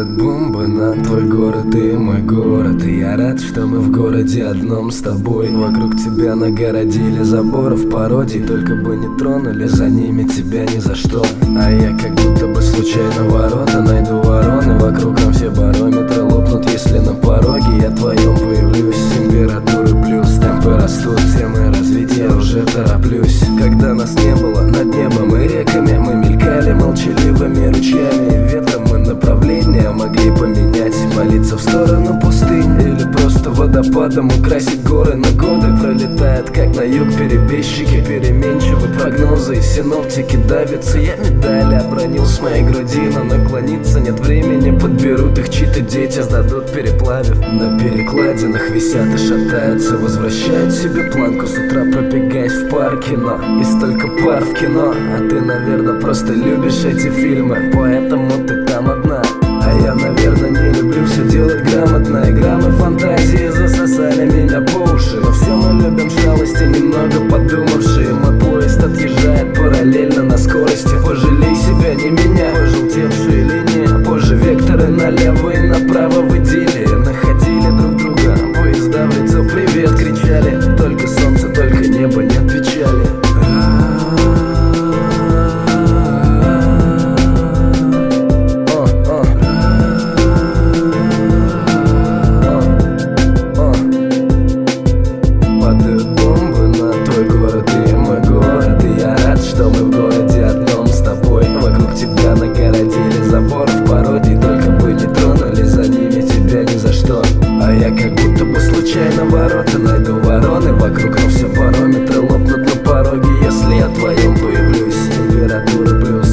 бомба на твой город и мой город. И я рад, что мы в городе одном с тобой. Вокруг тебя нагородили заборов, пародий, только бы не тронули за ними тебя ни за что. А я как будто бы случайно ворота найду вороны. Вокруг нам все барометры лопнут, если на пороге я твоем появлюсь. Температуры плюс, темпы растут, темы развития уже тороплюсь. Когда нас не было над небом и реками, мы мелькали молчаливыми ручьями. Ветром мы направление могли поменять, молиться в сторону пустынь или просто водопадом украсить горы на годы. Пролетает как на юг перебежчики, переменчивы прогнозы и синоптики давятся. Я медали обронил с моей груди, но наклониться нет времени. Подберут их чьи-то дети, сдадут переплавив. На перекладинах висят и шатаются, возвращают себе планку с утра пробегаясь в парке. Но и столько пар в кино, а ты, наверное, просто любишь эти фильмы, поэтому ты там одна. А я, наверное, не люблю все делать грамотно, и граммы фантазии засосали меня по уши. Но все мы любим шалости, немного подумавшие. Мой поезд отъезжает параллельно на скорости. Пожалей себя, не меня, пожелтевшие линии. Позже векторы налево и направо в идиллии находили друг друга. Поезда в лицо привет кричали, только солнце, только небо не отвечали. Падают бомбы на твой город и мой город. И я рад, что мы в городе одном с тобой. Вокруг тебя нагородили заборов, пародий, только бы не тронули за ними тебя ни за что. А я как будто бы случайно ворота найду вороны. Вокруг, но все барометры лопнут на пороге, если я твоем появлюсь. Температура плюс,